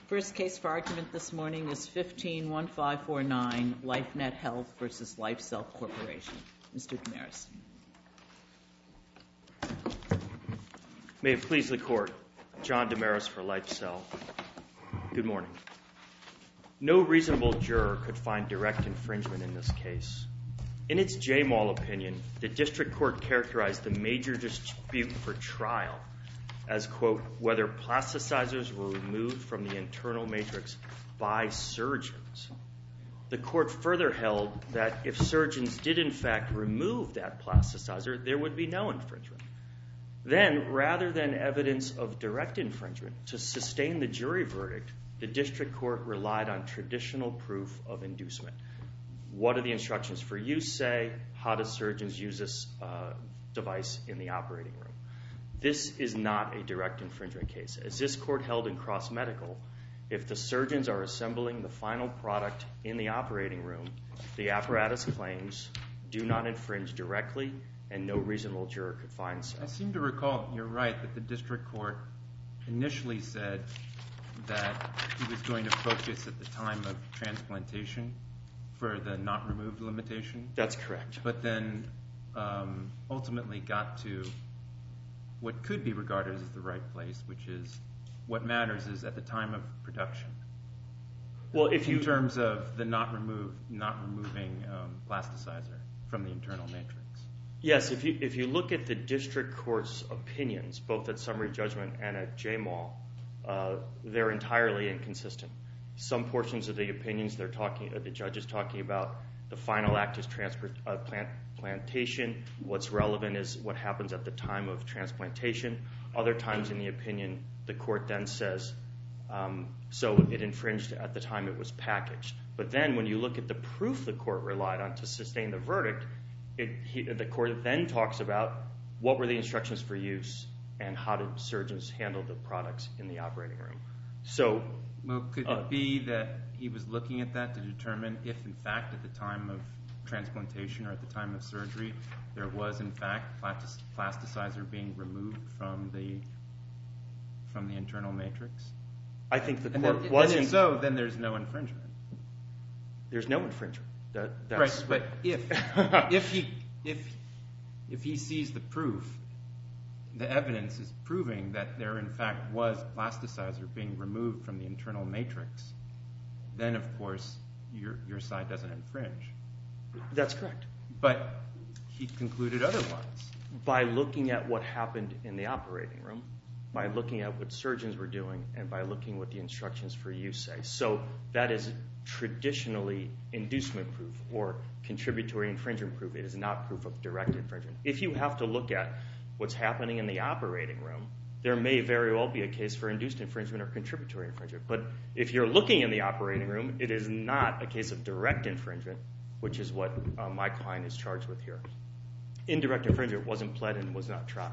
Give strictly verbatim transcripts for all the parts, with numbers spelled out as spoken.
First case for argument this morning is fifteen one five four nine, LifeNet Health versus LifeCell Corporation. Mister Damaris. May it please the Court, John Damaris for LifeCell. Good morning. No reasonable juror could find direct infringement in this case. In its J M A L opinion, the District Court characterized the major dispute for trial as, quote, whether plasticizers were removed from the internal matrix by surgeons. The Court further held that if surgeons did in fact remove that plasticizer, there would be no infringement. Then, rather than evidence of direct infringement, to sustain the jury verdict, the District Court relied on traditional proof of inducement. What do the instructions for use say? How do surgeons use this uh, device in the operating room? This is not a direct infringement case. As this Court held in Cross Medical, if the surgeons are assembling the final product in the operating room, the apparatus claims do not infringe directly, and no reasonable juror could find so. I seem to recall, you're right, that the District Court initially said that he was going to focus at the time of transplantation for the not removed limitation. That's correct. But then um, ultimately got to what could be regarded as the right place, which is what matters is at the time of production. Well, if you, in terms of the not remove, not removing um, plasticizer from the internal matrix. Yes, if you if you look at the District Court's opinions, both at summary judgment and at J M A L, uh, they're entirely inconsistent. Some portions of the opinions they're talking, uh, the judge is talking about the final act is transport, uh, plant, plantation. What's relevant is what happens at the time of transplantation. Other times in the opinion, the court then says, um, so it infringed at the time it was packaged. But then when you look at the proof the court relied on to sustain the verdict, it, he, the court then talks about what were the instructions for use and how did surgeons handle the products in the operating room. So, well, could uh, it be that he was looking at that to determine if, in fact, at the time of transplantation or at the time of surgery, there was, in fact, plastic, plasticizer being removed from the from the internal matrix? I think the and court then, wasn't. And if so, then there's no infringement. There's no infringement. That, that's right, but if if he if if he sees the proof, the evidence is proving that there in fact was plasticizer being removed from the internal matrix, then of course your your side doesn't infringe. That's correct. But he concluded otherwise. By looking at what happened in the operating room, by looking at what surgeons were doing, and by looking what the instructions for use say. So that is traditionally inducement proof or contributory infringement proof. It is not proof of direct infringement. If you have to look at what's happening in the operating room, there may very well be a case for induced infringement or contributory infringement. But if you're looking in the operating room, it is not a case of direct infringement, which is what uh, my client is charged with here. Indirect infringement wasn't pled and was not tried.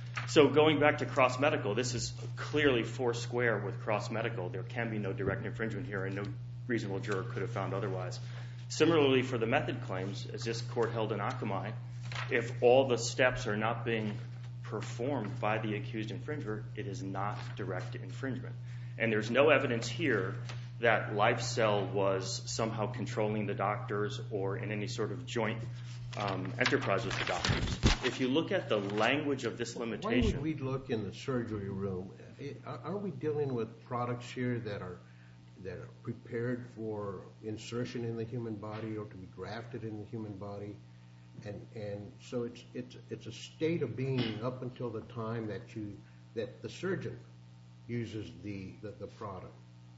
So going back to Cross Medical, this is clearly four square with Cross Medical. There can be no direct infringement here, and no reasonable juror could have found otherwise. Similarly, for the method claims, as this court held in Akamai, if all the steps are not being performed by the accused infringer, it is not direct infringement. And there's no evidence here that LifeCell was somehow controlling the doctors or in any sort of joint um, enterprise with the doctors. If you look at the language of this limitation... Why would we look in the surgery room? Are we dealing with products here that are that are prepared for insertion in the human body or to be grafted in the human body? And and so it's it's it's a state of being up until the time that you that the surgeon uses the the, the product.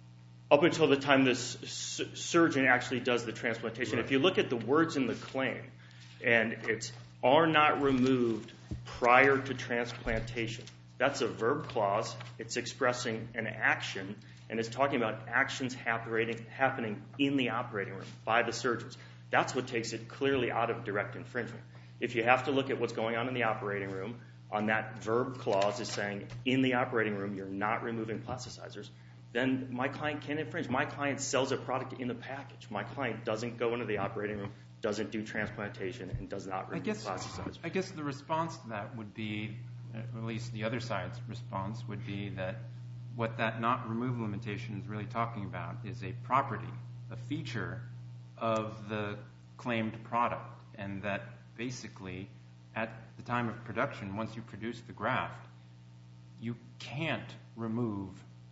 Up until the time this su- surgeon actually does the transplantation. Right. If you look at the words in the claim, and it's are not removed prior to transplantation. That's a verb clause. It's expressing an action, and it's talking about actions happening happening in the operating room by the surgeons. That's what takes it clearly out of direct infringement. If you have to look at what's going on in the operating room, on that verb clause is saying in the operating room you're not removing plasticizers, then my client can't infringe. My client sells a product in the package. My client doesn't go into the operating room, doesn't do transplantation, and does not remove plasticizers. I guess the response to that would be, at least the other side's response would be that, what that not remove limitation is really talking about is a property, a feature of the claimed product, and that basically at the time of production, once you produce the graft, you can't remove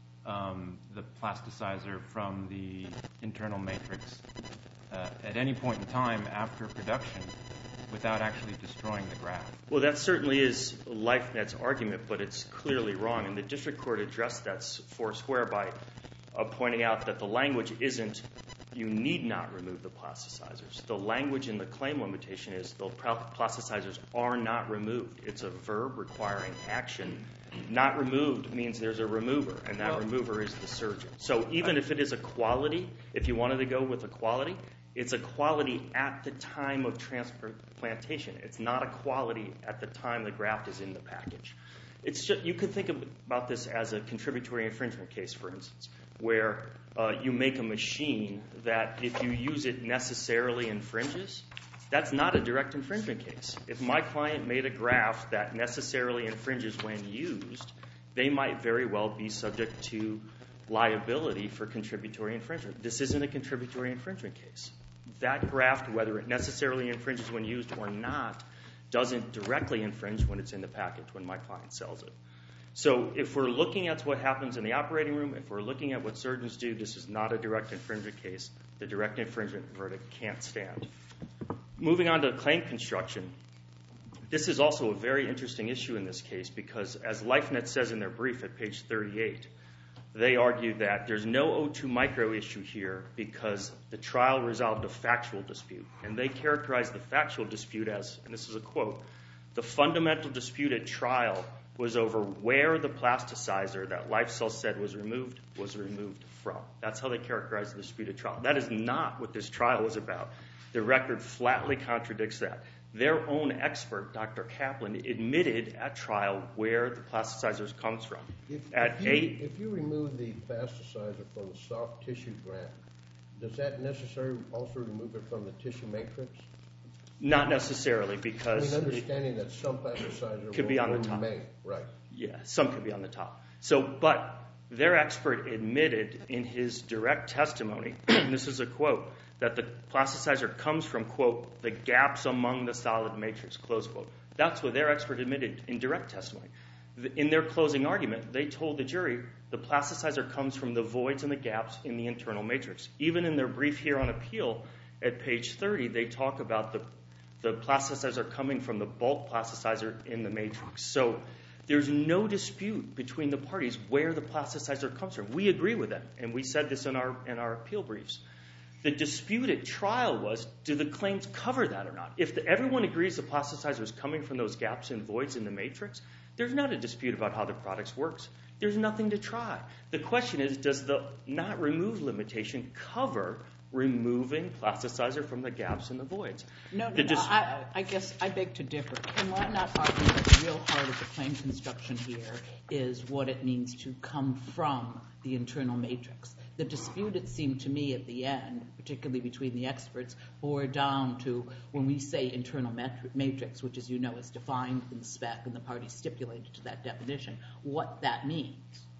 um, the plasticizer from the internal matrix uh, at any point in time after production without actually destroying the graft. Well, that certainly is LifeNet's argument, but it's clearly wrong. And the district court addressed that four square by uh, pointing out that the language isn't you need not remove the plasticizers. The language in the claim limitation is the plasticizers are not removed. It's a verb requiring action. Not removed means there's a remover, and that well, remover is the surgeon. So even I, if it is a quality, if you wanted to go with a quality, it's a quality at the time of transplantation. It's not a quality at the time the graft is in the package. It's just, you could think about this as a contributory infringement case, for instance, where uh, you make a machine that if you use it necessarily infringes. That's not a direct infringement case. If my client made a graft that necessarily infringes when used, they might very well be subject to liability for contributory infringement. This isn't a contributory infringement case. That graft, whether it necessarily infringes when used or not, doesn't directly infringe when it's in the package, when my client sells it. So if we're looking at what happens in the operating room, if we're looking at what surgeons do, this is not a direct infringement case. The direct infringement verdict can't stand. Moving on to claim construction, this is also a very interesting issue in this case because, as LifeNet says in their brief at page thirty-eight, they argue that there's no O two micro issue here because the trial resolved a factual dispute. And they characterize the factual dispute as, and this is a quote, the fundamental dispute at trial was over where the plasticizer that LifeCell said was removed was removed from. That's how they characterize the dispute at trial. That is not what this trial was about. The record flatly contradicts that. Their own expert, Doctor Kaplan, admitted at trial where the plasticizers comes from. If, at if, you, eight, if you remove the plasticizer from the soft tissue graft, does that necessarily also remove it from the tissue matrix? Not necessarily, because I mean, understanding that some plasticizer could will, be on will the top. remain, right? Yeah, some could be on the top. So, but their expert admitted in his direct testimony, and this is a quote, that the plasticizer comes from, quote, the gaps among the solid matrix, close quote. That's what their expert admitted in direct testimony. In their closing argument, they told the jury the plasticizer comes from the voids and the gaps in the internal matrix. Even in their brief here on appeal at page thirty, they talk about the, the plasticizer coming from the bulk plasticizer in the matrix. So there's no dispute between the parties where the plasticizer comes from. We agree with them, and we said this in our in our appeal briefs. The dispute at trial was, do the claims cover that or not? If the, everyone agrees the plasticizer is coming from those gaps and voids in the matrix, there's not a dispute about how the product works. There's nothing to try. The question is, does the not remove limitation cover removing plasticizer from the gaps and the voids? No, no, the no dis- I, I guess I beg to differ. Can I not argue that the real heart of the claim construction here is what it means to come from the internal matrix? The dispute, it seemed to me at the end, particularly between the experts, bore down to when we say internal matrix, which, as you know, is defined in the spec and the parties stipulated to that definition, what that means.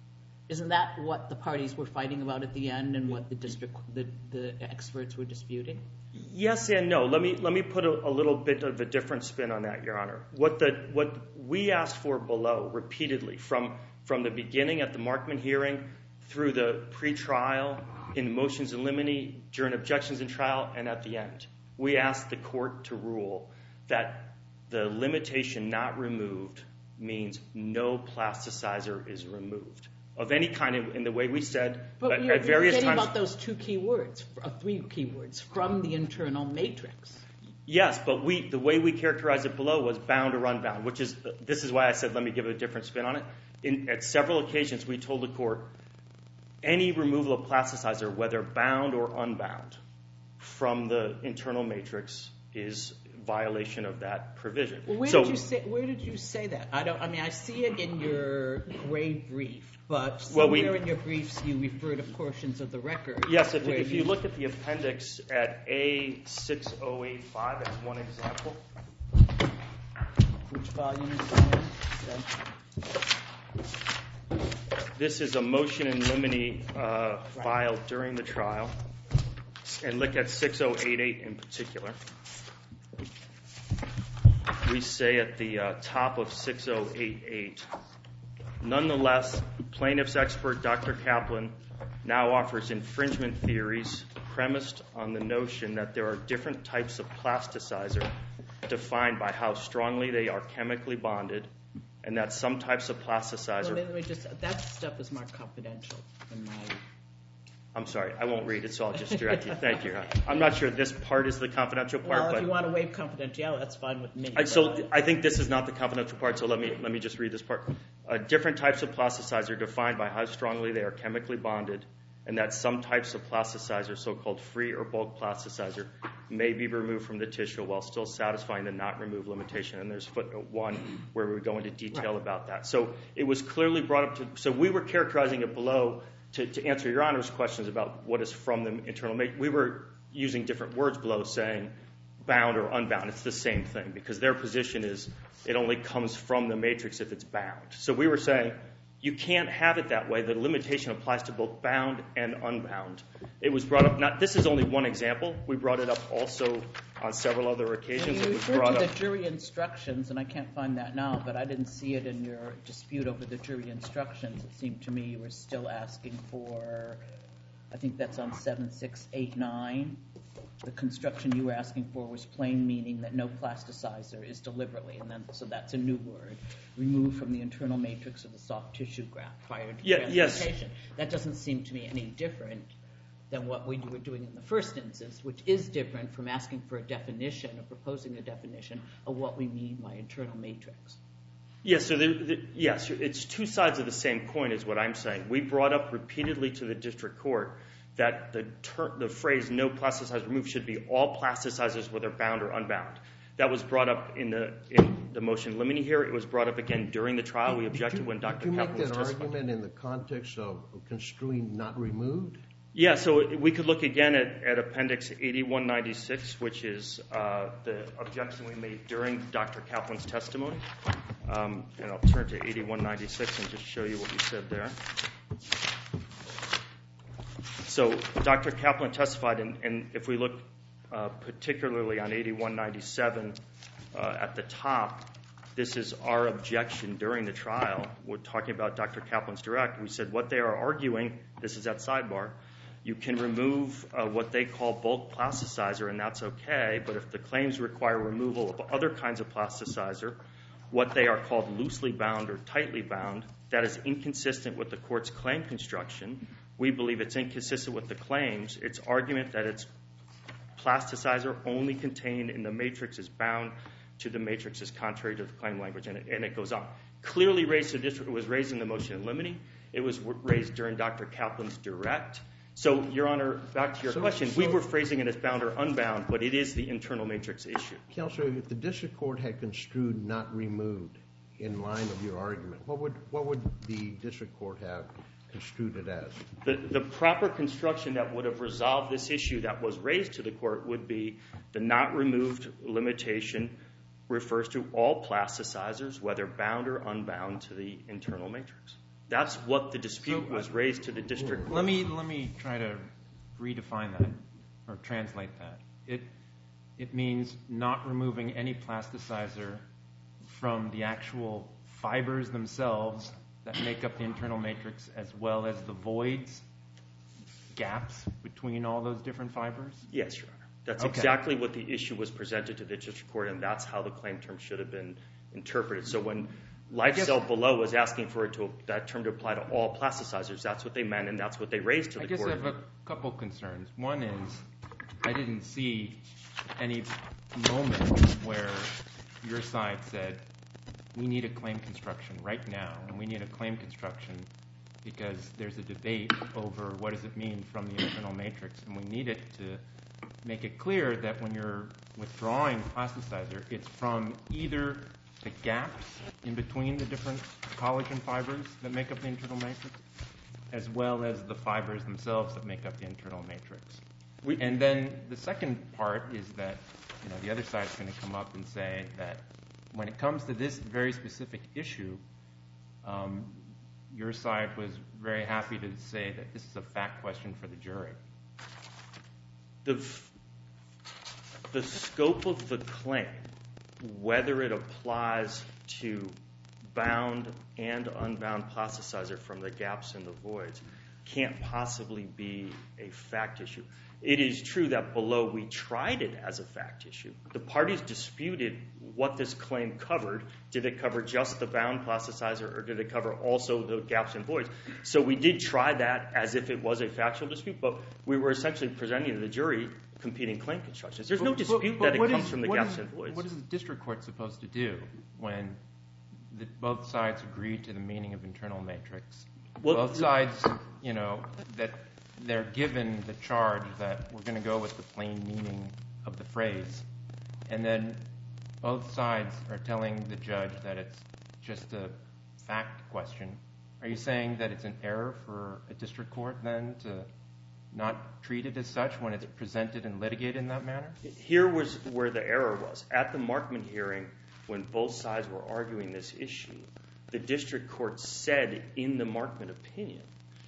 Isn't that what the parties were fighting about at the end and what the district, the, the experts were disputing? Yes and no. Let me let me put a, a little bit of a different spin on that, Your Honor. What the what we asked for below repeatedly from from the beginning at the Markman hearing through the pre-trial, in motions in limine, during objections in trial, and at the end, we asked the court to rule that the limitation not removed means no plasticizer is removed of any kind of, in the way we said but at, you're, at various you're times. About those two key words, uh, three key words, from the internal matrix. Yes, but we the way we characterized it below was bound or unbound, which is, this is why I said let me give a different spin on it. In, at several occasions, we told the court any removal of plasticizer, whether bound or unbound, from the internal matrix is violation of that provision. Well, where so, did you say? Where did you say that? I don't. I mean, I see it in your gray brief, but somewhere well, we, in your briefs you refer to portions of the record. Yes, if, if you, you look at the appendix at A six oh eight five as one example. Which volume is that in? this is a motion in limine uh, filed during the trial, and look at six oh eight eight in particular. We say at the uh, top of six oh eight eight, nonetheless, plaintiff's expert Doctor Kaplan now offers infringement theories premised on the notion that there are different types of plasticizer defined by how strongly they are chemically bonded, and that some types of plasticizer... Let me, let me just, that stuff is marked confidential in my... I'm sorry, I won't read it, so I'll just direct you. Thank you. I'm not sure this part is the confidential part. Well, if but you want to waive confidentiality, that's fine with me. I, so I think this is not the confidential part, so let me let me just read this part. Uh, different types of plasticizer defined by how strongly they are chemically bonded, and that some types of plasticizer, so-called free or bulk plasticizer, may be removed from the tissue while still satisfying the not remove limitation. And there's footnote one where we go into detail right. about that. So it was clearly brought up to, so we were characterizing it below to, to answer Your Honor's questions about what is from the internal matrix. We were using different words below saying bound or unbound. It's the same thing because their position is it only comes from the matrix if it's bound. So we were saying you can't have it that way. The limitation applies to both bound and unbound. It was brought up, not, this is only one example. We brought it up also on several other occasions. Well, you it was referred brought to up. the jury instructions, and I can't find that now, but I didn't see it in your dispute over the jury instructions. It seemed to me you were still asking for, I think that's on seven six eight nine. The construction you were asking for was plain meaning that no plasticizer is deliberately, and then so that's a new word, removed from the internal matrix of the soft tissue graft prior to Yeah, transplantation. yes. That doesn't seem to me any different than what we were doing in the first instance, which is different from asking for a definition or proposing a definition of what we mean by internal matrix. Yes, so the, the, yes, it's two sides of the same coin is what I'm saying. We brought up repeatedly to the district court that the, ter- the phrase no plasticizer removed should be all plasticizers whether bound or unbound. That was brought up in the in the motion limine here. It was brought up again during the trial. We objected you, when Doctor Kaplan was testifying. Did you make that argument in the context of construing not removed? Yeah, so we could look again at, at Appendix eighty-one ninety-six, which is uh, the objection we made during Doctor Kaplan's testimony. Um, and I'll turn to eighty-one ninety-six and just show you what you said there. So Doctor Kaplan testified, and, and if we look uh, particularly on eighty-one ninety-seven uh, at the top, this is our objection during the trial. We're talking about Doctor Kaplan's direct. We said what they are arguing, this is at sidebar, you can remove uh, what they call bulk plasticizer, and that's okay, but if the claims require removal of other kinds of plasticizer, what they are called loosely bound or tightly bound, that is inconsistent with the court's claim construction. We believe it's inconsistent with the claims. Its argument that it's plasticizer only contained in the matrix is bound to the matrix is contrary to the claim language, and it, and it goes on. Clearly raised to the district. It was raised in the motion in limine. It was raised during Doctor Kaplan's direct. So, Your Honor, back to your so, question, so, we were phrasing it as bound or unbound, but it is the internal matrix issue. Counselor, if the district court had construed not removed in line of your argument, what would what would the district court have construed it as? The, the proper construction that would have resolved this issue that was raised to the court would be the not removed limitation refers to all plasticizers, whether bound or unbound to the internal matrix. That's what the dispute So, was raised to the district court. Let me let me try to redefine that or translate that. It it means not removing any plasticizer from the actual fibers themselves that make up the internal matrix, as well as the voids, gaps between all those different fibers? Yes, Your Honor. That's Okay. exactly what the issue was presented to the district court, and that's how the claim term should have been interpreted. So when LifeCell below was asking for it to, that term to apply to all plasticizers, that's what they meant, and that's what they raised to the I guess court. I have a couple concerns. One is I didn't see any moment where your side said, we need a claim construction right now, and we need a claim construction because there's a debate over what does it mean from the internal matrix, and we need it to make it clear that when you're withdrawing plasticizer, it's from either the gaps in between the different collagen fibers that make up the internal matrix, as well as the fibers themselves that make up the internal matrix. We, and then the second part is that, you know, the other side is going to come up and say that when it comes to this very specific issue, um, your side was very happy to say that this is a fact question for the jury. The, the scope of the claim, whether it applies to bound and unbound plasticizer from the gaps and the voids, can't possibly be a fact issue. It is true that below we tried it as a fact issue. The parties disputed what this claim covered. Did it cover just the bound plasticizer, or did it cover also the gaps and voids? So we did try that as if it was a factual dispute, but we were essentially presenting to the jury competing claim constructions. There's no dispute but, but that it comes is, from the gaps is, and voids. What is the district court supposed to do when the, both sides agree to the meaning of internal matrix? Well, both sides, you know, that they're given the charge that we're going to go with the plain meaning of the phrase, and then both sides are telling the judge that it's just a fact question. Are you saying that it's an error for a district court then to not treat it as such when it's presented and litigated in that manner? Here was where the error was. At the Markman hearing, when both sides were arguing this issue, the district court said in the Markman opinion,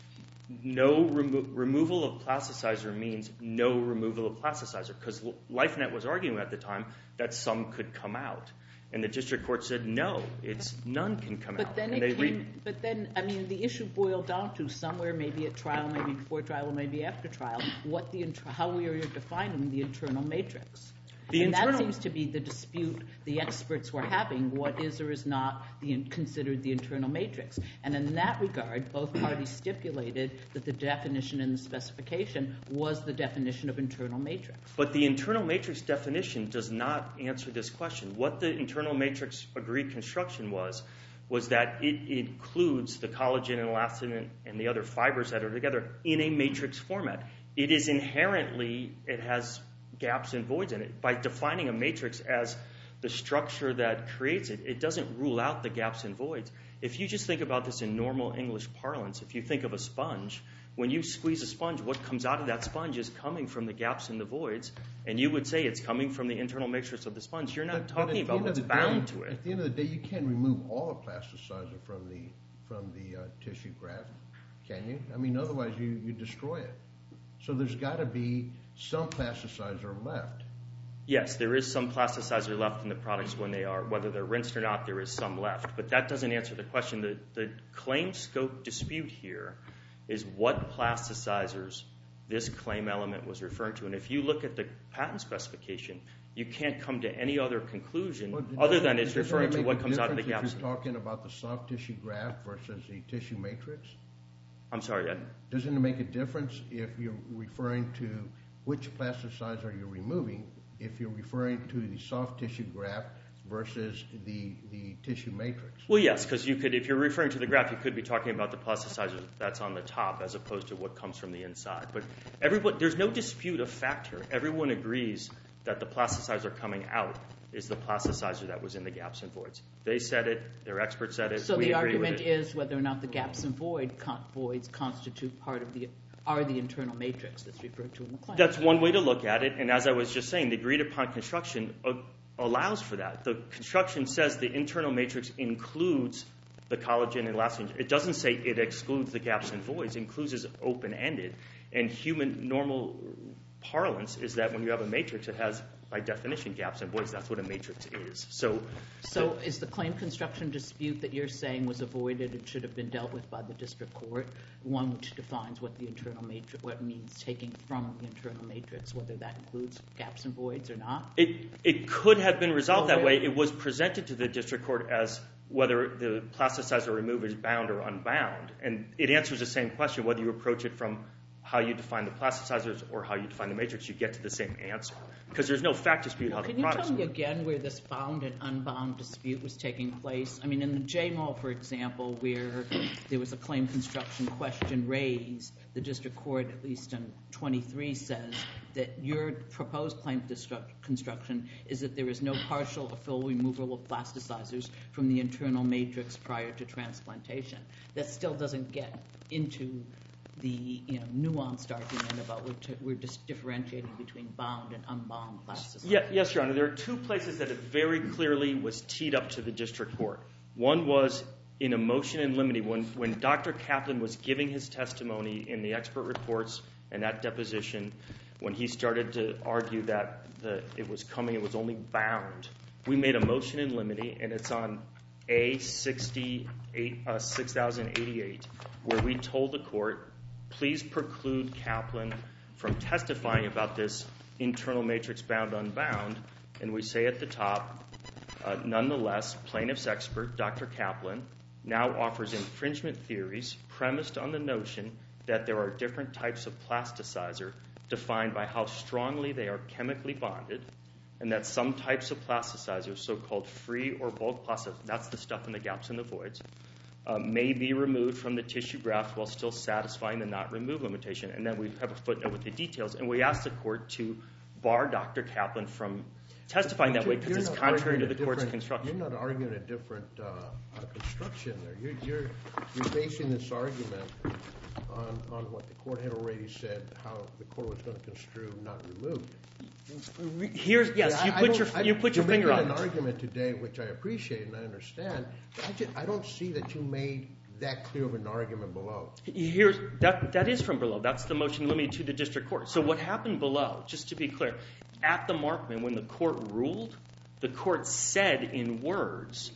no remo removal of plasticizer means no removal of plasticizer, because LifeNet was arguing at the time that some could come out. And the district court said, no, it's none can come but out. Then and it they came, but then, I mean, the issue boiled down to somewhere, maybe at trial, maybe before trial, or maybe after trial, what the how we are defining the internal matrix. The and internal, that seems to be the dispute the experts were having, what is or is not the, considered the internal matrix. And in that regard, both parties stipulated that the definition in the specification was the definition of internal matrix. But the internal matrix definition does not answer this question. What the internal matrix agreed construction was, was that it includes the collagen and elastin and the other fibers that are together in a matrix format. It is inherently, it has gaps and voids in it. By defining a matrix as the structure that creates it, it doesn't rule out the gaps and voids. If you just think about this in normal English parlance, if you think of a sponge, when you squeeze a sponge, what comes out of that sponge is coming from the gaps and the voids, and you would say it's coming from the internal matrix of the sponge. You're not but, talking but about what's bound day, to it. At the end of the day, you can't remove all the plasticizer from the from the uh, tissue graft, can you? I mean, otherwise you, you destroy it. So there's got to be some plasticizer left. Yes, there is some plasticizer left in the products when they are, whether they're rinsed or not, there is some left. But that doesn't answer the question. The, the claim scope dispute here is what plasticizers this claim element was referring to. And if you look at the patent specification, you can't come to any other conclusion well, other than it's referring to what comes out of the gaps. If you're talking about the soft tissue graft versus the tissue matrix? I'm sorry, Ed. Doesn't it make a difference if you're referring to which plasticizer you're removing, if you're referring to the soft tissue graft versus the, the tissue matrix? Well, yes, because you could, if you're referring to the graft, you could be talking about the plasticizer that's on the top as opposed to what comes from the inside. But everyone, there's no dispute of fact here. Everyone agrees that the plasticizer coming out is the plasticizer that was in the gaps and voids. They said it, their expert said it, so we the agree argument with it. is whether or not the gaps and void con voids constitute part of the are the internal matrix that's referred to in the claim. That's one way to look at it, and as I was just saying, the agreed upon construction uh, allows for that. The construction says the internal matrix includes the collagen and elastin. It doesn't say it excludes the gaps and voids. It includes as open-ended. And human normal parlance is that when you have a matrix, it has, by definition, gaps and voids. That's what a matrix is. So, so is the claim construction dispute that you're saying was avoided and should have been dealt with by the district court, one which defines what the internal matrix, what it means taking from the internal matrix, whether that includes gaps and voids or not? It, it could have been resolved oh, that really? way. It was presented to the district court as whether the plasticizer remover is bound or unbound. And it answers the same question, whether you approach it from how you define the plasticizers or how you define the matrix, you get to the same answer. Because there's no fact dispute well, how the products products Can you work. tell me again where this bound and unbound dispute was taking place? I mean, in the J M O, for example, where there was a claim construction question raised, the district court, at least in twenty-three, says that your proposed claim construction is that there is no partial or full removal of plasticizers from the internal matrix prior to transplantation. That still doesn't get into the you know, nuanced argument about we're, we're just differentiating between bound and unbound plasticizers. Yeah, yes, Your Honor. There are two places that it very clearly was teed up to the district court. One was in a motion in limine, when, when Doctor Kaplan was giving his testimony in the expert reports and that deposition, when he started to argue that the, it was coming, it was only bound, we made a motion in limine, and it's on A sixty-eight, uh, six thousand eighty-eight, where we told the court, please preclude Kaplan from testifying about this internal matrix bound unbound, and we say at the top, uh, nonetheless, plaintiff's expert, Doctor Kaplan, now offers infringement theories premised on the notion that there are different types of plasticizer defined by how strongly they are chemically bonded, and that some types of plasticizers, so-called free or bulk plasticizers, that's the stuff in the gaps and the voids, uh, may be removed from the tissue graft while still satisfying the not remove limitation. And then we have a footnote with the details, and we asked the court to bar Doctor Kaplan from testifying that way because it's contrary to the court's construction. You're not arguing a different uh, uh, construction there. You're, you're, you're basing this argument on, on what the court had already said, how the court was going to construe not removed. Here's, yes, yeah, you, I, put I your, I, you put your you're finger on it. You're making an argument today, which I appreciate and I understand, but I, just, I don't see that you made that clear of an argument below. Here's, that, that is from below. That's the motion limited to the district court. So what happened below, just to be clear, at the Markman, when the court ruled, the court said in words,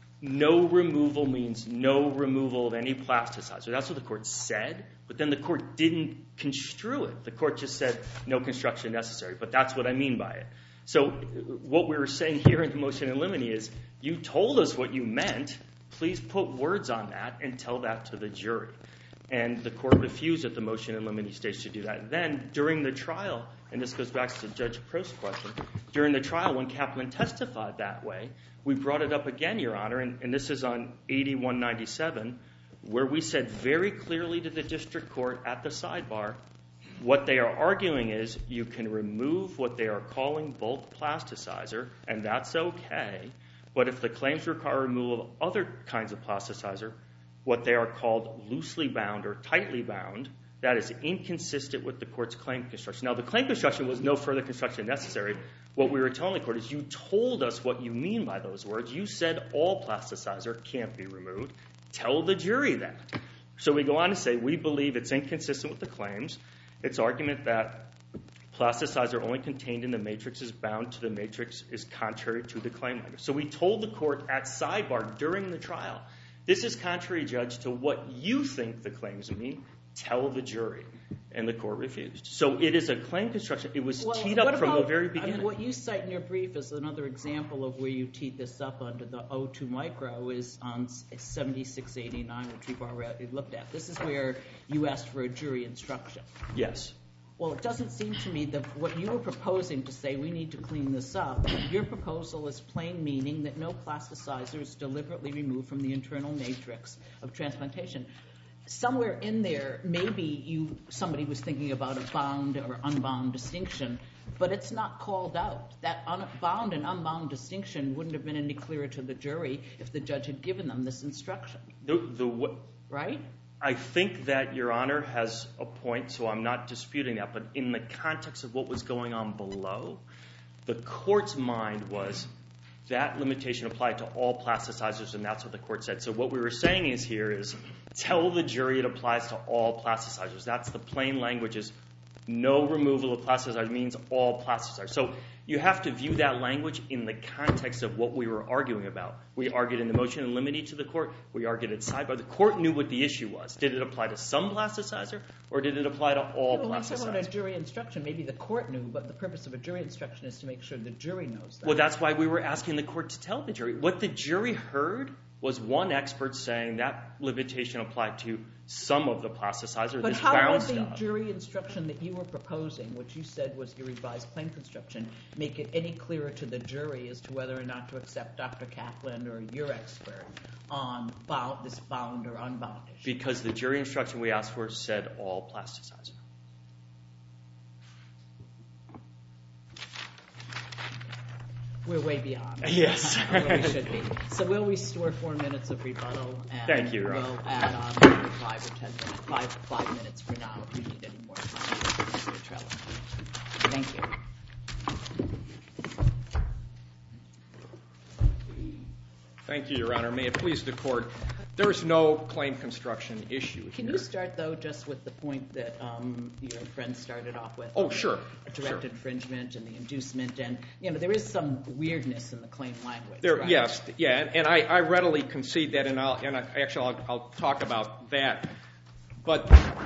no removal means no removal of any plasticizer. That's what the court said, but then the court didn't construe it. The court just said no construction necessary, but that's what I mean by it. So what we were saying here in the motion in limine is, you told us what you meant, please put words on that and tell that to the jury. And the court refused at the motion in limine stage to do that. Then, during the trial, and this goes back to Judge Prost's question, during the trial when Kaplan testified that way, we brought it up again, Your Honor, and, and this is on eighty-one ninety-seven, where we said very clearly to the district court at the sidebar, what they are arguing is you can remove what they are calling bulk plasticizer, and that's okay, but if the claims require removal of other kinds of plasticizer, what they are called loosely bound or tightly bound, that is inconsistent with the court's claim construction. Now, the claim construction was no further construction necessary. What we were telling the court is you told us what you mean by those words. You said all plasticizer can't be removed. Tell the jury that. So we go on to say we believe it's inconsistent with the claims. Its argument that plasticizer only contained in the matrix is bound to the matrix is contrary to the claim language. So we told the court at sidebar during the trial, this is contrary, Judge, to what you think the claims mean. Tell the jury. And the court refused. So it is a claim construction. It was well, teed up about, from the very beginning. I mean, what you cite in your brief is another example of where you teed this up under the O two micro is on seventy-six eighty-nine, which we've already looked at. This is where you asked for a jury instruction. Yes. Well, it doesn't seem to me that what you were proposing to say we need to clean this up, your proposal is plain meaning that no plasticizer is deliberately removed from the internal matrix of transplantation. Somewhere in there, maybe you somebody was thinking about a bound or unbound distinction, but it's not called out. That bound and unbound distinction wouldn't have been any clearer to the jury if the judge had given them this instruction. The, the, right? I think that Your Honor has a point, so I'm not disputing that. But in the context of what was going on below, the court's mind was that limitation applied to all plasticizers, and that's what the court said. So what we were saying is here is tell the jury it applies to all plasticizers. That's the plain language is no removal of plasticizer means all plasticizers. So you have to view that language in the context of what we were arguing about. We argued in the motion in limine to the court. We argued at sidebar. The court knew what the issue was. Did it apply to some plasticizer, or did it apply to all well, plasticizers? Well, about a jury instruction, maybe the court knew, but the purpose of a jury instruction is to make sure the jury knows that. Well, that's why we were asking the court to tell the jury. What the jury heard was one expert saying that limitation applied to some of the plasticizer, but this how bound would the stuff. jury instruction that you were proposing, which you said was your revised claim construction, make it any clearer to the jury as to whether or not to accept Doctor Kaplan or your expert on bound, this bound or unbound issue? Because the jury instruction we asked for said all plasticizer. We're way beyond. Yes. Where we should be. So we'll restore four minutes of rebuttal, and Thank you, Rob. we'll add on maybe five or ten minutes, five, five minutes for now if we need any more time. Mister Trello. Thank you. Thank you, Your Honor. May it please the Court. There is no claim construction issue Can here. you start, though, just with the point that um, your friend started off with? Oh, sure. Direct sure. infringement and the inducement, and you know there is some weirdness in the claim language. There, right? Yes, yeah, and, and I, I readily concede that, and, I'll, and I, actually I'll, I'll talk about that. But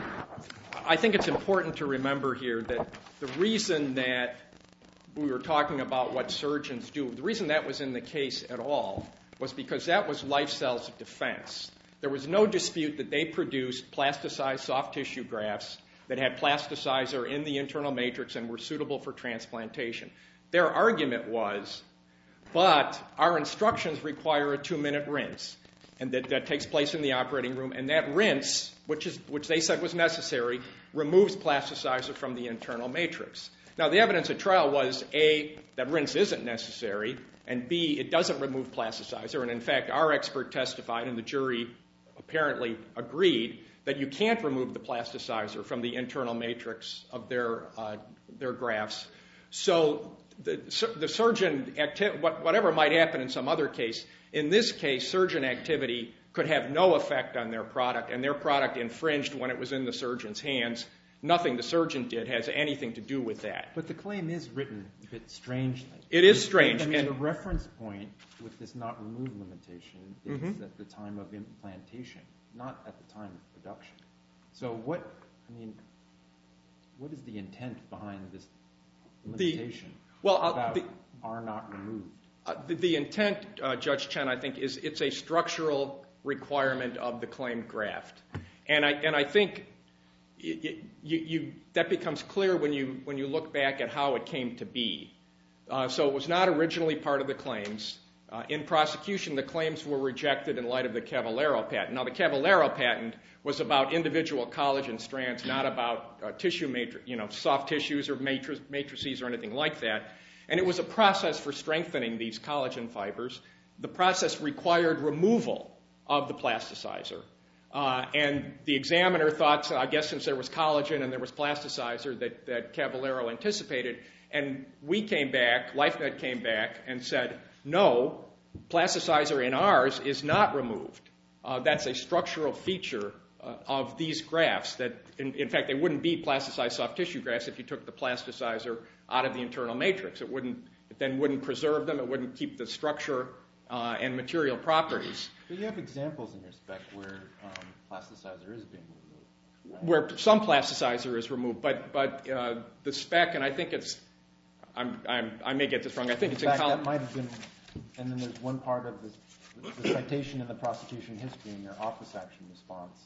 I think it's important to remember here that the reason that we were talking about what surgeons do, the reason that was in the case at all was because that was LifeCell's defense. There was no dispute that they produced plasticized soft tissue grafts that had plasticizer in the internal matrix and were suitable for transplantation. Their argument was, but our instructions require a two-minute rinse, and that, that takes place in the operating room, and that rinse, which, is, which they said was necessary, removes plasticizer from the internal matrix. Now, the evidence at trial was, A, that rinse isn't necessary, and B, it doesn't remove plasticizer. And in fact, our expert testified, and the jury apparently agreed, that you can't remove the plasticizer from the internal matrix of their, uh, their grafts. So the, the surgeon, acti- whatever might happen in some other case, in this case, surgeon activity could have no effect on their product, and their product infringed when it was in the surgeon's hands. Nothing the surgeon did has anything to do with that. But the claim is written a bit strangely. It is strange. I mean, and the reference point with this not remove limitation is Mm-hmm. at the time of implantation, not at the time of production. So what, I mean, what is the intent behind this limitation the, well, uh, about the, are not removed? Uh, the, the intent, uh, Judge Chen, I think, is it's a structural requirement of the claimed graft. And I, and I think it, it, you, you, that becomes clear when you, when you look back at how it came to be. Uh, so it was not originally part of the claims. Uh, in prosecution, the claims were rejected in light of the Cavallaro patent. Now, the Cavallaro patent was about individual collagen strands, not about uh, tissue matrix, you know, soft tissues or matric- matrices or anything like that. And it was a process for strengthening these collagen fibers. The process required removal of the plasticizer. Uh, and the examiner thought, I guess since there was collagen and there was plasticizer, that, that Cavallaro anticipated. And we came back, LifeNet came back and said, no, plasticizer in ours is not removed. Uh, that's a structural feature uh, of these grafts. That, in, in fact, they wouldn't be plasticized soft tissue grafts if you took the plasticizer out of the internal matrix. It wouldn't. It then wouldn't preserve them. It wouldn't keep the structure uh, and material properties. But you have examples in your spec where um, plasticizer is being removed. Right? Where some plasticizer is removed, but but uh, the spec, and I think it's, I'm, I'm I may get this wrong. I think in it's fact, in column. that might have been. And then there's one part of the, the citation in the prosecution history in your office action response,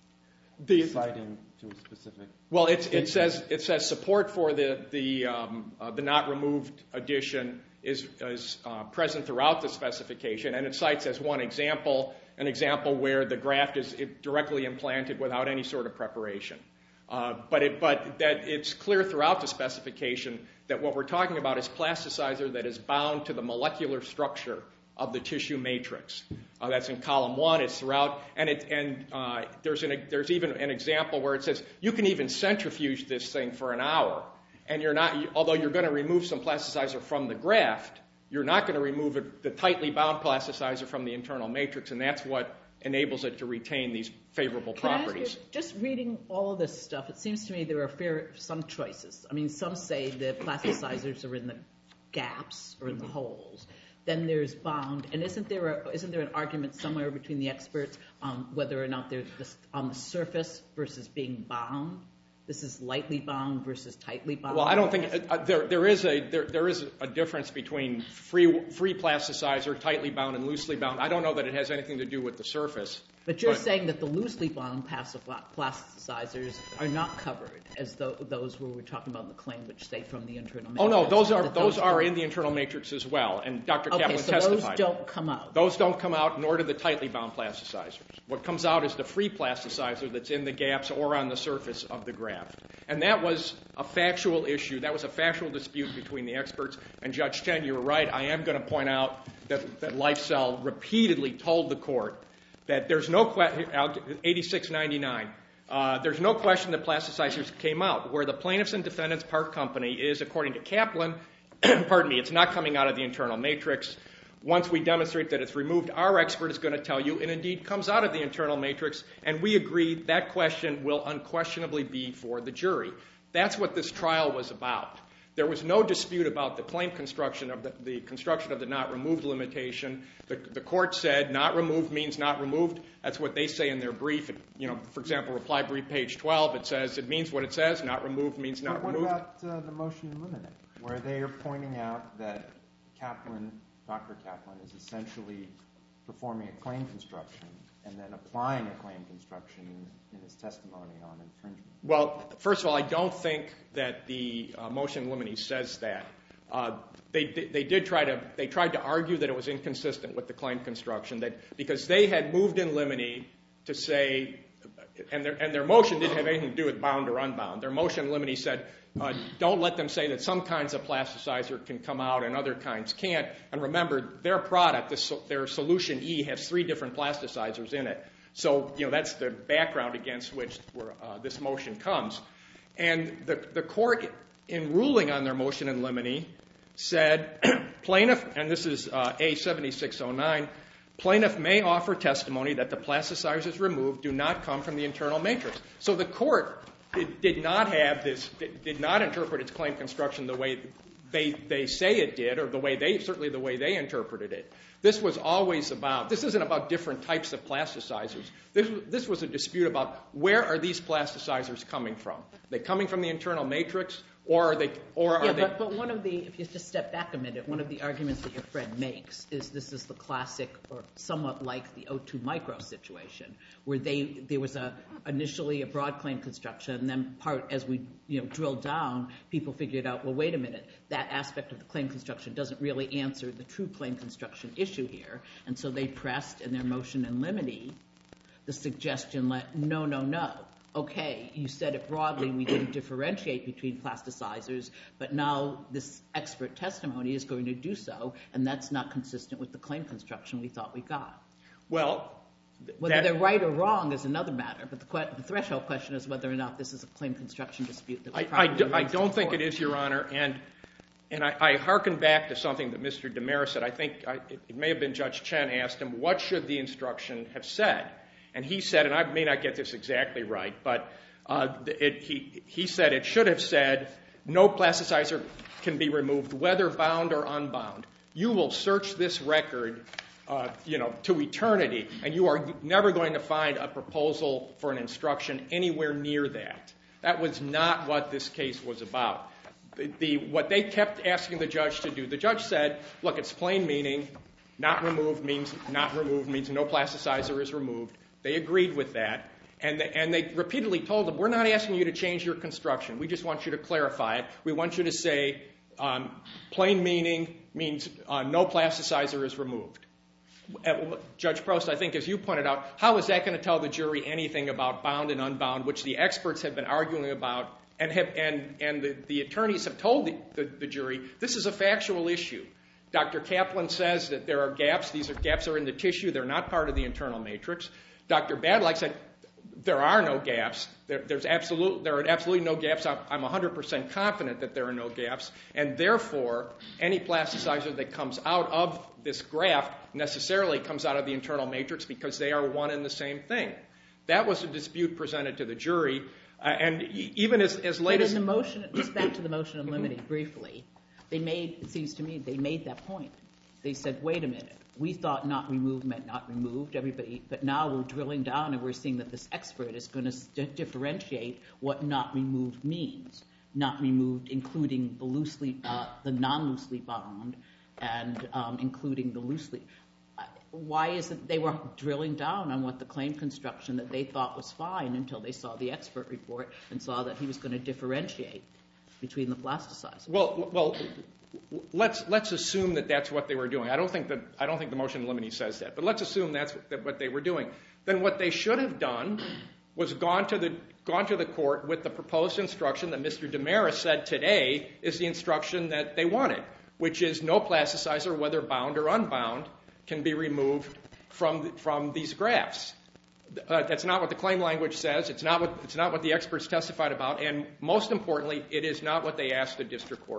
The, citing to a specific. Well, it's, it says it says support for the the um, uh, the not removed addition is is uh, present throughout the specification, and it cites as one example an example where the graft is directly implanted without any sort of preparation. Uh, but it, but that it's clear throughout the specification that what we're talking about is plasticizer that is bound to the molecular structure of the tissue matrix. Uh, that's in column one. It's throughout, and it and uh, there's an there's even an example where it says you can even centrifuge this thing for an hour, and you're not. Although you're going to remove some plasticizer from the graft, you're not going to remove it, the tightly bound plasticizer from the internal matrix, and that's what enables it to retain these favorable Can I ask properties. you, just reading all of this stuff, it seems to me there are fair, some choices. I mean, some say that plasticizers are in the gaps or in the holes. Then there's bound, and isn't there a, isn't there an argument somewhere between the experts on whether or not they're this, on the surface versus being bound? This is lightly bound versus tightly bound. Well, I don't think uh, there there is a there there is a difference between free free plasticizer, tightly bound, and loosely bound. I don't know that it has anything to do with the surface. But you're saying that the loosely bound plasticizers are not covered, as though those where we're talking about in the claim, which say from the internal matrix. Oh no, those are that those are don't- in the internal matrix as well, and Doctor Okay, Kaplan so testified. those don't come out. Those don't come out, nor do the tightly bound plasticizers. What comes out is the free plasticizer that's in the gaps or on the surface of the graft. And that was a factual issue. That was a factual dispute between the experts. And Judge Chen, you were right. I am going to point out that, that LifeCell repeatedly told the court that there's no question, eighty-six ninety-nine, uh, there's no question that plasticizers came out. Where the plaintiffs and defendants part company is, according to Kaplan, pardon me, it's not coming out of the internal matrix. Once we demonstrate that it's removed, our expert is going to tell you it indeed comes out of the internal matrix, and we agree that question will unquestionably be for the jury. That's what this trial was about. There was no dispute about the claim construction of the, the construction of the not removed limitation. The, the court said not removed means not removed. That's what they say in their brief. It, you know, for example, reply brief page twelve, it says it means what it says. Not removed means not but what removed. What about uh, the motion in limine, where they are pointing out that Kaplan, Doctor Kaplan, is essentially performing a claim construction and then applying a claim construction in his testimony on infringement? Well, first of all, I don't think that the uh, motion in limine says that. Uh, they, they did try to they tried to argue that it was inconsistent with the claim construction, that because they had moved in limine to say, and their and their motion didn't have anything to do with bound or unbound. Their motion in limine said, uh, don't let them say that some kinds of plasticizer can come out and other kinds can't. And remember, their product, this, their solution E, has three different plasticizers in it. So, you know, that's the background against which uh, this motion comes. And the, the court, in ruling on their motion in limine, said, plaintiff, and this is uh, A seventy-six oh nine, plaintiff may offer testimony that the plasticizers removed do not come from the internal matrix. So the court did, did not have this, did, did not interpret its claim construction the way they, they say it did, or the way they, certainly the way they interpreted it. This was always about, this isn't about different types of plasticizers. This, this was a dispute about where are these plasticizers coming from? Are they coming from the internal matrix, or are they, or are yeah, they? But, but one of the, if you just step back a minute, one of the arguments that your friend makes is this is the classic, or somewhat like the O two micro situation, where they there was a initially a broad claim construction, and then part as we you know drilled down, people figured out, well, wait a minute, that aspect of the claim construction doesn't really answer the true claim construction issue here, and so they pressed in their motion in limine the suggestion, let no, no, no. Okay, you said it broadly, we didn't differentiate between plasticizers, but now this expert testimony is going to do so, and that's not consistent with the claim construction we thought we got. Well, whether that, they're right or wrong is another matter, but the, que- the threshold question is whether or not this is a claim construction dispute that was I, I, properly do, I raised don't think before. it is, Your Honor, and and I, I hearken back to something that Mister Demera said. I think I, it, it may have been Judge Chen asked him, what should the instruction have said? And he said, and I may not get this exactly right, but uh, it, he, he said it should have said, no plasticizer can be removed, whether bound or unbound. You will search this record uh, you know, to eternity, and you are never going to find a proposal for an instruction anywhere near that. That was not what this case was about. The, the, what they kept asking the judge to do, the judge said, look, it's plain meaning, not removed means not removed means no plasticizer is removed. They agreed with that, and they, and they repeatedly told them, we're not asking you to change your construction. We just want you to clarify it. We want you to say um, plain meaning means uh, no plasticizer is removed. Uh, Judge Prost, I think, as you pointed out, how is that going to tell the jury anything about bound and unbound, which the experts have been arguing about, and have, and, and the, the attorneys have told the, the, the jury, this is a factual issue. Doctor Kaplan says that there are gaps. These are, gaps are in the tissue. They're not part of the internal matrix. Doctor Badlike said there are no gaps. There, there's absolute, there are absolutely no gaps. I'm, I'm one hundred percent confident that there are no gaps, and therefore any plasticizer that comes out of this graft necessarily comes out of the internal matrix because they are one and the same thing. That was a dispute presented to the jury, uh, and even as, as late but as in the motion, just back to the motion in limine briefly, they made, it seems to me, they made that point. They said, wait a minute. We thought not removed meant not removed, everybody, but now we're drilling down and we're seeing that this expert is going to st- differentiate what not removed means. Not removed, including the loosely, uh, the non-loosely bound, and um, including the loosely. Uh, why is it they were drilling down on what the claim construction that they thought was fine until they saw the expert report and saw that he was going to differentiate between the plasticizers? Well, well. Let's let's assume that that's what they were doing. I don't think that I don't think the motion in limine says that, but let's assume that's what, what they were doing. Then what they should have done was gone to the gone to the court with the proposed instruction that Mister Demera said today is the instruction that they wanted, which is no plasticizer, whether bound or unbound, can be removed from from these grafts. Uh, that's not what the claim language says. It's not what it's not what the experts testified about, and most importantly, it is not what they asked the district court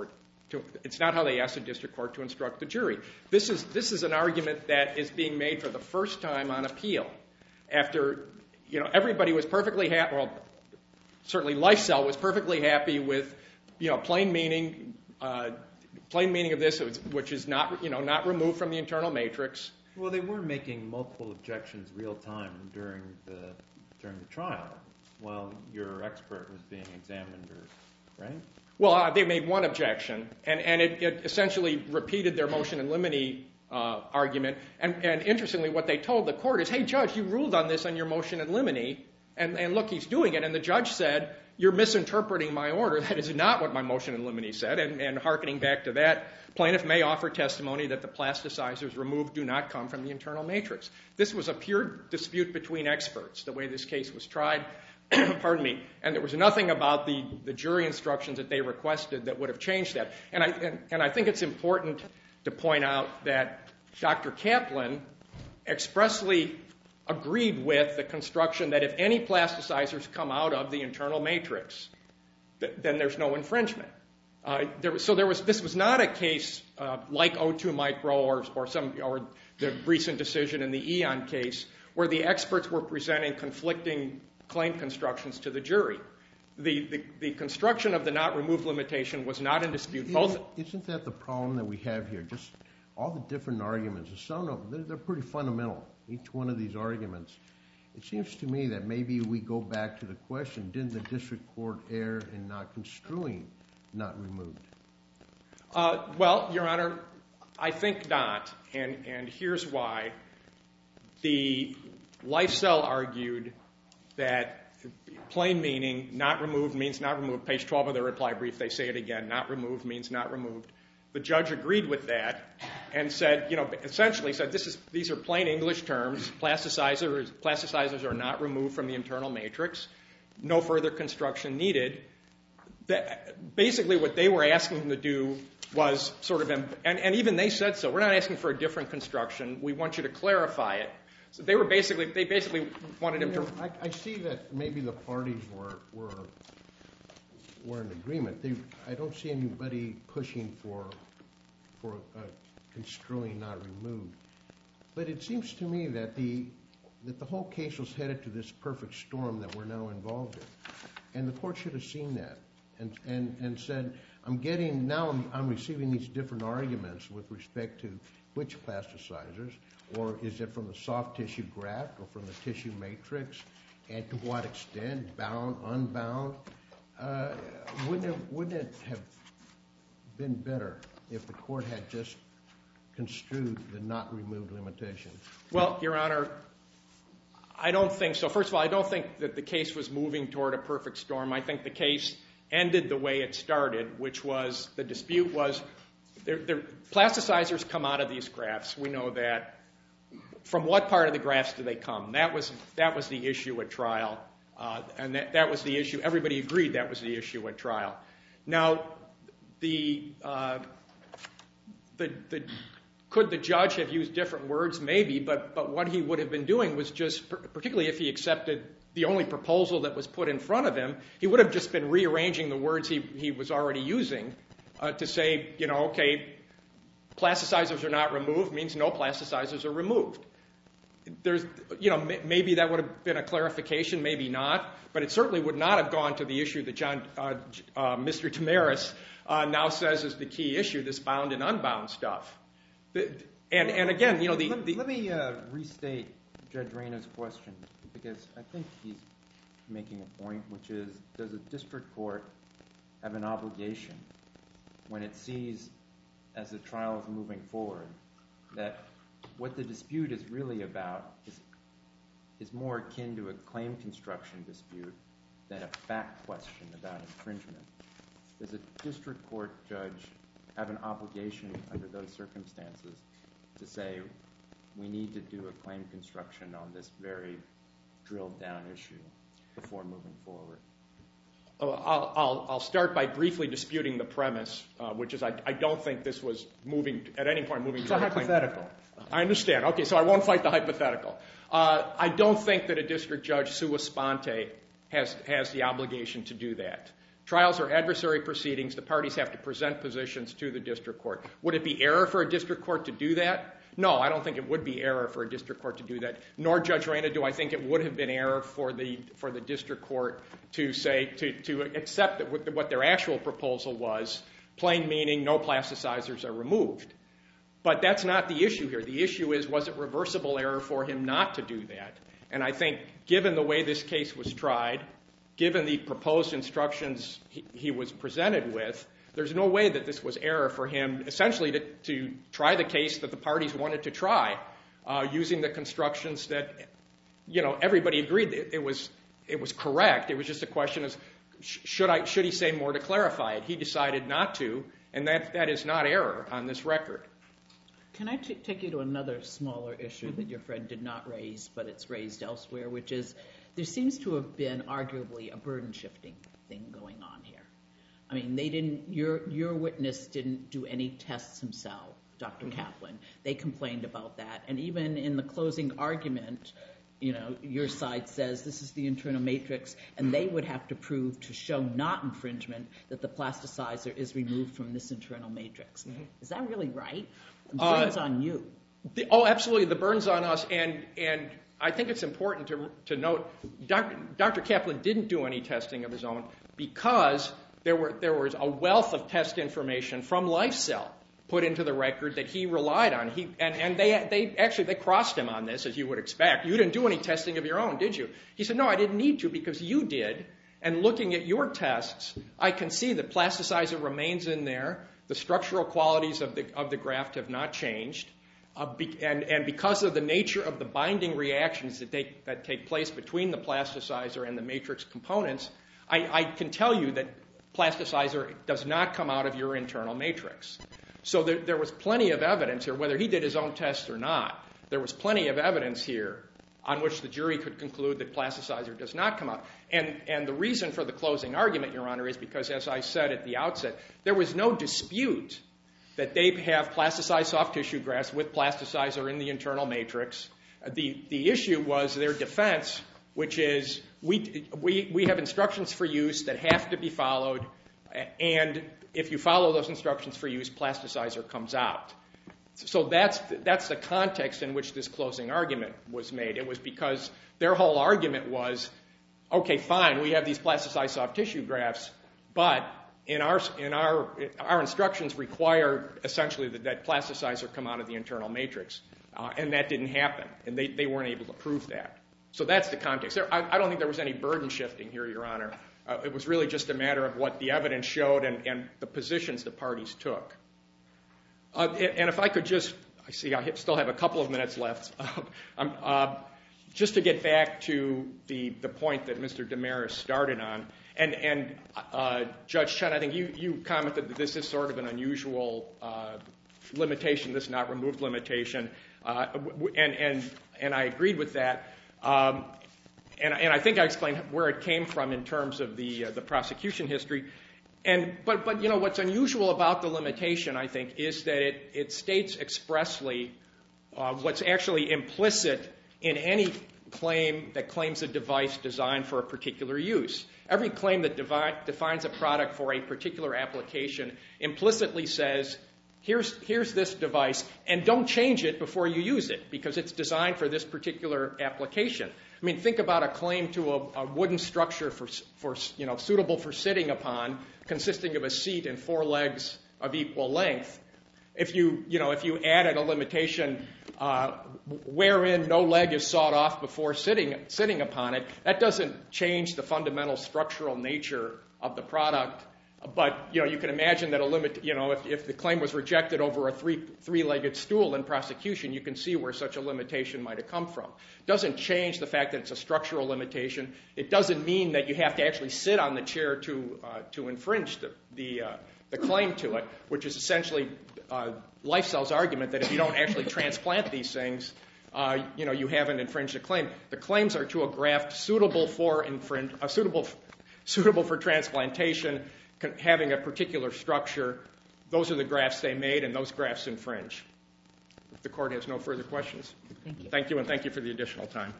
To, it's not how they asked the district court to instruct the jury. This is this is an argument that is being made for the first time on appeal. After, you know, everybody was perfectly happy. Well, certainly LifeCell was perfectly happy with, you know, plain meaning, uh, plain meaning of this, which is not, you know, not removed from the internal matrix. Well, they were making multiple objections real time during the during the trial while your expert was being examined, or, right? Well, uh, they made one objection, and, and it, it essentially repeated their motion in limine uh, argument. And, and interestingly, what they told the court is, hey, Judge, you ruled on this on your motion in limine, and, and look, he's doing it. And the judge said, you're misinterpreting my order. That is not what my motion in limine said. And, and hearkening back to that, plaintiff may offer testimony that the plasticizers removed do not come from the internal matrix. This was a pure dispute between experts, the way this case was tried. Pardon me. And there was nothing about the, the jury instructions that they requested that would have changed that. And I, and, and I think it's important to point out that Doctor Kaplan expressly agreed with the construction that if any plasticizers come out of the internal matrix, th- then there's no infringement. Uh, there was, so there was, this was not a case uh, like O two Micro or, or, some, or the recent decision in the Eon case where the experts were presenting conflicting claim constructions to the jury. The, the, the construction of the not removed limitation was not in dispute. Both Isn't that the problem that we have here? Just all the different arguments, some of them, they're pretty fundamental, each one of these arguments. It seems to me that maybe we go back to the question, didn't the district court err in not construing not removed? Uh, well, Your Honor, I think not, and, and here's why. The LifeCell argued that plain meaning, not removed means not removed. Page twelve of the reply brief, they say it again, not removed means not removed. The judge agreed with that and said, you know, essentially said this is, these are plain English terms. Plasticizers, plasticizers are not removed from the internal matrix. No further construction needed. That, basically what they were asking them to do was sort of, and, and even they said so, we're not asking for a different construction. We want you to clarify it. So they were basically, they basically wanted him you know, to... I, I see that maybe the parties were, were, were in agreement. They, I don't see anybody pushing for, for uh, construing not removed. But it seems to me that the, that the whole case was headed to this perfect storm that we're now involved in. And the court should have seen that and, and, and said, I'm getting, now I'm, I'm receiving these different arguments with respect to which plasticizers, or is it from the soft tissue graft or from the tissue matrix, and to what extent, bound, unbound? Uh, wouldn't it, wouldn't it have been better if the court had just construed the not removed limitation? Well, Your Honor, I don't think so. First of all, I don't think that the case was moving toward a perfect storm. I think the case ended the way it started, which was the dispute was there, there, plasticizers come out of these grafts. We know that. From what part of the grafts do they come? That was that was the issue at trial, uh, and that, that was the issue. Everybody agreed that was the issue at trial. Now, the uh, the the could the judge have used different words? Maybe, but but what he would have been doing was just, particularly if he accepted the only proposal that was put in front of him, he would have just been rearranging the words he, he was already using uh, to say, you know, okay, plasticizers are not removed means no plasticizers are removed. There's, you know, m- maybe that would have been a clarification, maybe not, but it certainly would not have gone to the issue that John, uh, uh, Mister Tamaris uh, now says is the key issue, this bound and unbound stuff. The, and, and again, you know, the... Let, the let me uh, restate Judge Reyna's question, because I think he's making a point, which is, does a district court have an obligation when it sees, as the trial is moving forward, that what the dispute is really about is, is more akin to a claim construction dispute than a fact question about infringement? Does a district court judge have an obligation under those circumstances to say, we need to do a claim construction on this very drilled down issue before moving forward? Oh, I'll, I'll, I'll start by briefly disputing the premise, uh, which is I, I don't think this was moving, at any point moving It's a hypothetical. I understand. Okay, so I won't fight the hypothetical. Uh, I don't think that a district judge sua sponte has, has the obligation to do that. Trials are adversary proceedings. The parties have to present positions to the district court. Would it be error for a district court to do that? No, I don't think it would be error for a district court to do that. Nor, Judge Reyna, do I think it would have been error for the for the district court to say to to accept that what, what their actual proposal was, plain meaning no plasticizers are removed. But that's not the issue here. The issue is, was it reversible error for him not to do that? And I think, given the way this case was tried, given the proposed instructions he, he was presented with, there's no way that this was error for him, essentially to, to try the case that the parties wanted to try, uh, using the constructions that, you know, everybody agreed it, it was it was correct. It was just a question of should I should he say more to clarify it? He decided not to, and that that is not error on this record. Can I t- take you to another smaller issue that your friend did not raise, but it's raised elsewhere, which is there seems to have been arguably a burden shifting thing going on here. I mean, they didn't. Your your witness didn't do any tests himself, Doctor Mm-hmm. Kaplan. They complained about that, and even in the closing argument, you know, your side says this is the internal matrix, and they would have to prove to show not infringement that the plasticizer is removed from this internal matrix. Mm-hmm. Is that really right? The burden's uh, on you. The, oh, absolutely. The burden's on us, and and I think it's important to to note Doctor Doctor Kaplan didn't do any testing of his own because There were there was a wealth of test information from LifeCell put into the record that he relied on. He and, and they they actually they crossed him on this, as you would expect. You didn't do any testing of your own, did you? He said, no, I didn't need to because you did. And looking at your tests, I can see that plasticizer remains in there. The structural qualities of the of the graft have not changed. Uh, be, and, and because of the nature of the binding reactions that take that take place between the plasticizer and the matrix components, I, I can tell you that plasticizer does not come out of your internal matrix. So there, there was plenty of evidence here, whether he did his own tests or not, there was plenty of evidence here on which the jury could conclude that plasticizer does not come out. And, and the reason for the closing argument, Your Honor, is because, as I said at the outset, there was no dispute that they have plasticized soft tissue grafts with plasticizer in the internal matrix. The, the issue was their defense, which is we, we, we have instructions for use that have to be followed, and if you follow those instructions for use, plasticizer comes out. So that's, that's the context in which this closing argument was made. It was because their whole argument was, okay, fine, we have these plasticized soft tissue grafts, but in our, in our, our instructions require essentially that, that plasticizer come out of the internal matrix, uh, and that didn't happen, and they, they weren't able to prove that. So that's the context. There, I, I don't think there was any burden shifting here, Your Honor. Uh, it was really just a matter of what the evidence showed and, and the positions the parties took. Uh, and if I could just, I see I still have a couple of minutes left. Uh, uh, just to get back to the, the point that Mister Damaris started on, and, and uh, Judge Chen, I think you, you commented that this is sort of an unusual uh, limitation, this not removed limitation, uh, and, and, and I agreed with that. Um, and, and I think I explained where it came from in terms of the uh, the prosecution history. And but but you know what's unusual about the limitation, I think, is that it it states expressly uh, what's actually implicit in any claim that claims a device designed for a particular use. Every claim that devi- defines a product for a particular application implicitly says, Here's, here's this device, and don't change it before you use it because it's designed for this particular application. I mean, think about a claim to a, a wooden structure for, for, you know, suitable for sitting upon, consisting of a seat and four legs of equal length. If you, you know, if you added a limitation uh, wherein no leg is sawed off before sitting, sitting upon it, that doesn't change the fundamental structural nature of the product. But, you know, you can imagine that a limit, you know, if, if the claim was rejected over a three, three-legged stool in prosecution, you can see where such a limitation might have come from. It doesn't change the fact that it's a structural limitation. It doesn't mean that you have to actually sit on the chair to uh, to infringe the the, uh, the claim to it, which is essentially uh, LifeCell's argument that if you don't actually transplant these things, uh, you know, you haven't infringed the claim. The claims are to a graft suitable for infringe, uh, suitable suitable for transplantation, having a particular structure. Those are the grafts they made, and those grafts infringe. If the court has no further questions. Thank you. Thank you, and thank you for the additional time.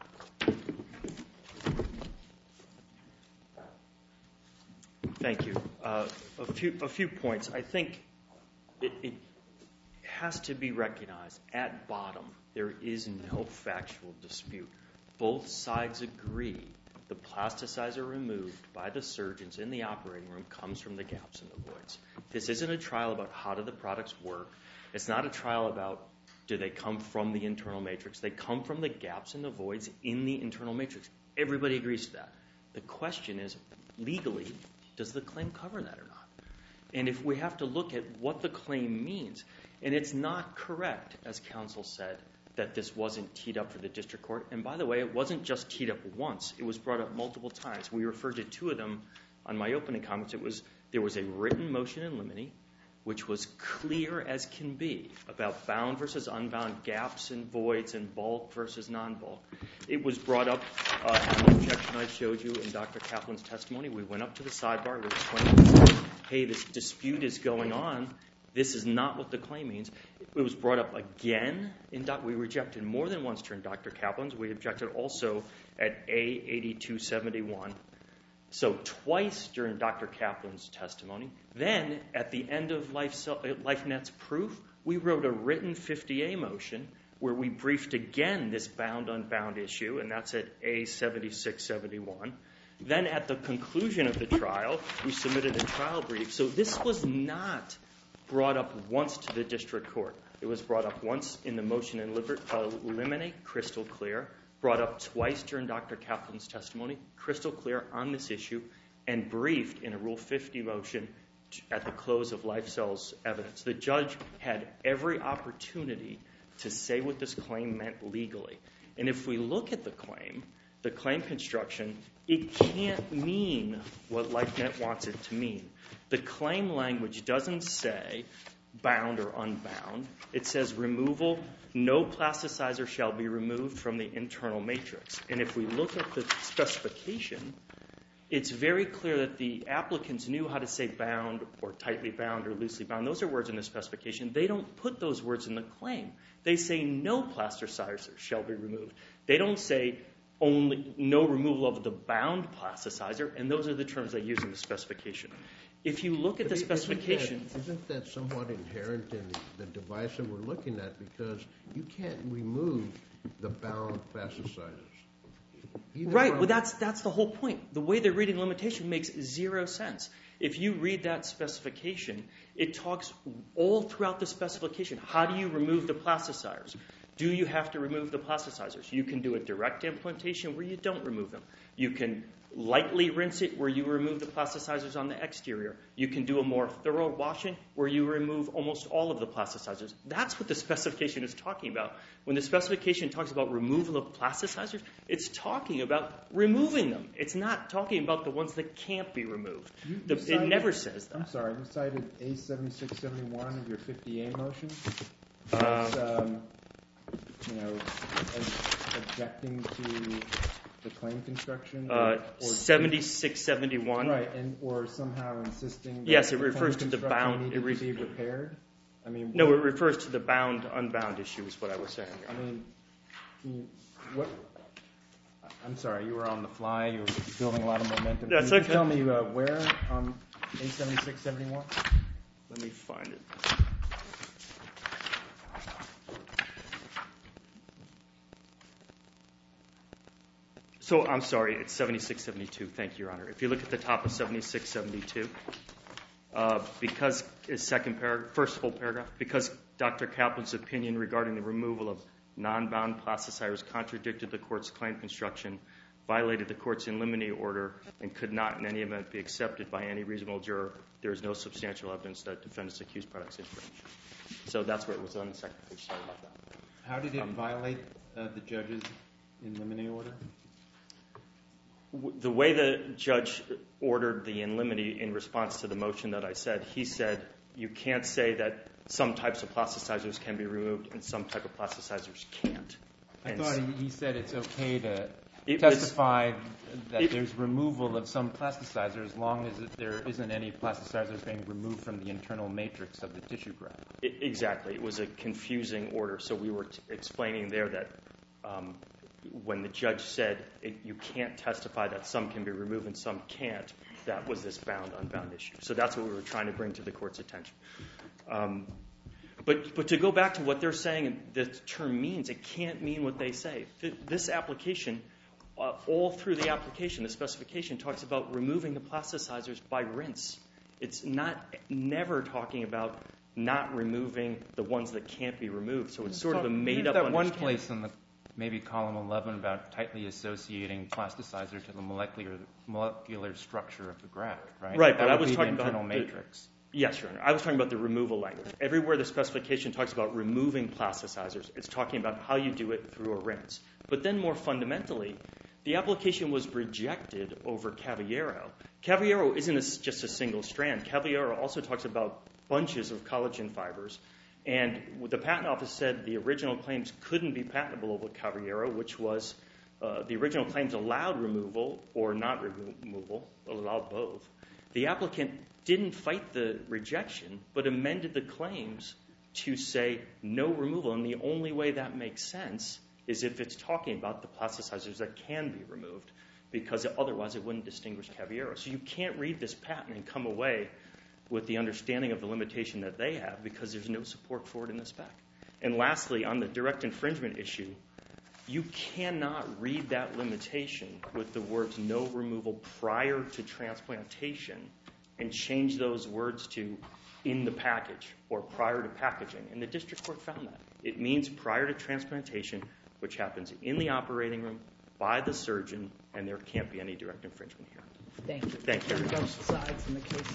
Thank you. Uh, a few a few points. I think it, it has to be recognized. At bottom, there is no factual dispute. Both sides agree the plasticizer removed by the surgeons in the operating room comes from the gaps and the voids. This isn't a trial about how do the products work. It's not a trial about do they come from the internal matrix. They come from the gaps and the voids in the internal matrix. Everybody agrees to that. The question is, legally, does the claim cover that or not? And if we have to look at what the claim means, and it's not correct, as counsel said, that this wasn't teed up for the district court. And by the way, it wasn't just teed up once. It was brought up multiple times. We referred to two of them on my opening comments. It was there was a written motion in limine, which was clear as can be about bound versus unbound, gaps and voids, and bulk versus non-bulk. It was brought up uh, on the objection I showed you in Doctor Kaplan's testimony. We went up to the sidebar. We explained, hey, this dispute is going on. This is not what the claim means. It was brought up again. In doc- we rejected more than once during Doctor Kaplan's. We objected also at A eighty-two seventy-one. So twice during Doctor Kaplan's testimony. Then at the end of Life LifeNet's proof, we wrote a written fifty A motion where we briefed again this bound-unbound issue, and that's at A seventy-six seventy-one. Then at the conclusion of the trial, we submitted a trial brief. So this was not brought up once to the district court. It was brought up once in the motion in liber- uh, limine, crystal clear, brought up twice during Doctor Kaplan's testimony, crystal clear on this issue, and briefed in a Rule fifty motion at the close of LifeCell's evidence. The judge had every opportunity to say what this claim meant legally. And if we look at the claim, the claim construction, it can't mean what LifeNet wants it to mean. The claim language doesn't say bound or unbound. It says removal, no plasticizer shall be removed from the internal matrix. And if we look at the specification, it's very clear that the applicants knew how to say bound or tightly bound or loosely bound. Those are words in the specification. They don't put those words in the claim. They say no plasticizer shall be removed. They don't say only no removal of the bound plasticizer, and those are the terms they use in the specification. If you look at the specification... Isn't that, isn't that somewhat inherent in the, the device that we're looking at? Because you can't remove the bound plasticizers. Either right, from, well, that's, that's the whole point. The way they're reading limitation makes zero sense. If you read that specification, it talks all throughout the specification. How do you remove the plasticizers? Do you have to remove the plasticizers? You can do a direct implantation where you don't remove them. You can lightly rinse it where you remove the plasticizers on the exterior. You can do a more thorough washing where you remove almost all of the plasticizers. That's what the specification is talking about. When the specification talks about removal of plasticizers, it's talking about removing them. It's not talking about the ones that can't be removed. You, the, you cited, it never says that. I'm sorry, you cited A seventy-six seventy-one of your fifty A motion Uh, as, um, you know, as objecting to the claim construction? Or, uh, or seventy-six seventy-one. Right, and or somehow insisting that Yes, it the refers claim to the construction bound- needed it re- to be repaired? I mean, No, what, it refers to the bound, unbound issue is what I was saying. I mean, you- what? I'm sorry, you were on the fly. You were building a lot of momentum. That's Can you okay. tell me uh, where on A seventy-six seventy-one? Let me find it. So, I'm sorry, it's seventy-six seventy-two. Thank you, Your Honor. If you look at the top of seventy-six seventy-two, uh, because, is second paragraph, first full paragraph, because Doctor Kaplan's opinion regarding the removal of non-bound plasticizers contradicted the court's claim construction, violated the court's in limine order, and could not in any event be accepted by any reasonable juror, there is no substantial evidence that defendants accused products infringed. So that's where it was on the second page. Sorry about that. How did it Um, violate uh, the judge's in limine order? W- The way the judge ordered the in limine in response to the motion that I said, he said you can't say that some types of plasticizers can be removed and some type of plasticizers can't. I And thought he, he said it's okay to It was- testify that it- there's removal of some plasticizer as long as it, there isn't any plasticizers being removed from the internal matrix of the tissue graft. I- Exactly. It was a confusing order, so we were t- explaining there that um, when the judge said it, you can't testify that some can be removed and some can't, that was this bound, unbound issue. So that's what we were trying to bring to the court's attention. Um, but, but to go back to what they're saying the term means, it can't mean what they say. This application, uh, all through the application, the specification talks about removing the plasticizers by rinse. It's not never talking about not removing the ones that can't be removed. So it's sort of a made-up understanding. That one understanding. place in the maybe column eleven about tightly associating plasticizer to the molecular molecular structure of the graft, right? Right, that but I would was be talking the internal about the- matrix. Yes, Your Honor. I was talking about the removal language. Everywhere the specification talks about removing plasticizers, it's talking about how you do it through a rinse. But then more fundamentally, the application was rejected over Cavallero. Cavallero isn't a, just a single strand. Cavallero also talks about bunches of collagen fibers. And the patent office said the original claims couldn't be patentable with Cavallero, which was uh, the original claims allowed removal or not removal, allowed both. The applicant didn't fight the rejection, but amended the claims to say no removal. And the only way that makes sense is if it's talking about the plasticizers that can be removed, because otherwise it wouldn't distinguish Cavallero. So you can't read this patent and come away with the understanding of the limitation that they have, because there's no support for it in the spec. And lastly, on the direct infringement issue, you cannot read that limitation with the words no removal prior to transplantation and change those words to in the package or prior to packaging. And the district court found that. It means prior to transplantation, which happens in the operating room by the surgeon, and there can't be any direct infringement here. Thank you. Thank you. On both sides in the case.